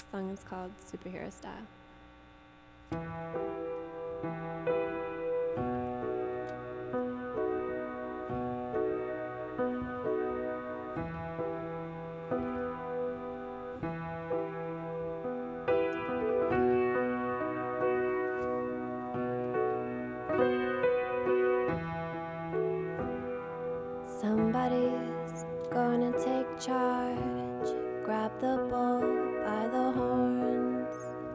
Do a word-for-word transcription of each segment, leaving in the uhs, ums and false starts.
song is called Superhero Style. Somebody's gonna take charge, grab the bull by the horns.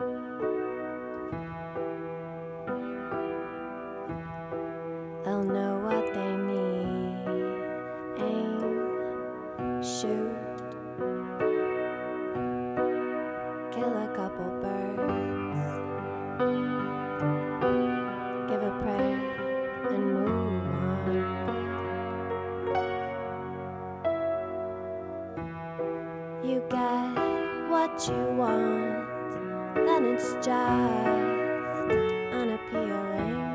They'll know what they need, aim, shoot, kill a couple birds, give a prayer and move on. You get what you want, then it's just unappealing.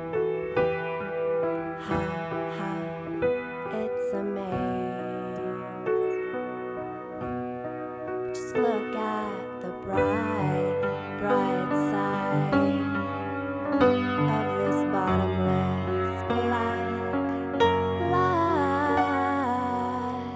Ha ha, it's a maze. Just look at the bright, bright side of this bottomless black, black.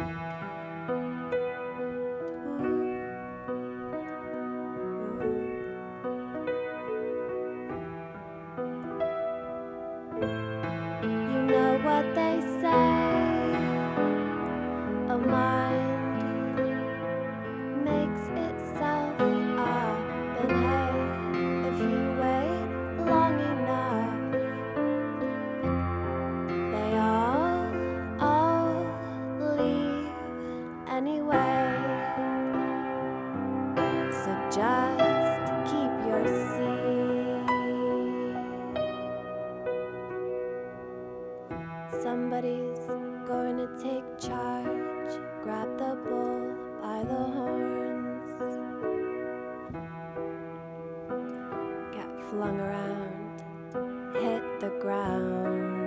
You know what they say, a mind makes itself up in hay. If you wait long enough, they all, all leave anyway. So just keep your seat. Somebody's going to take charge, grab the bull by the horns, get flung around, hit the ground.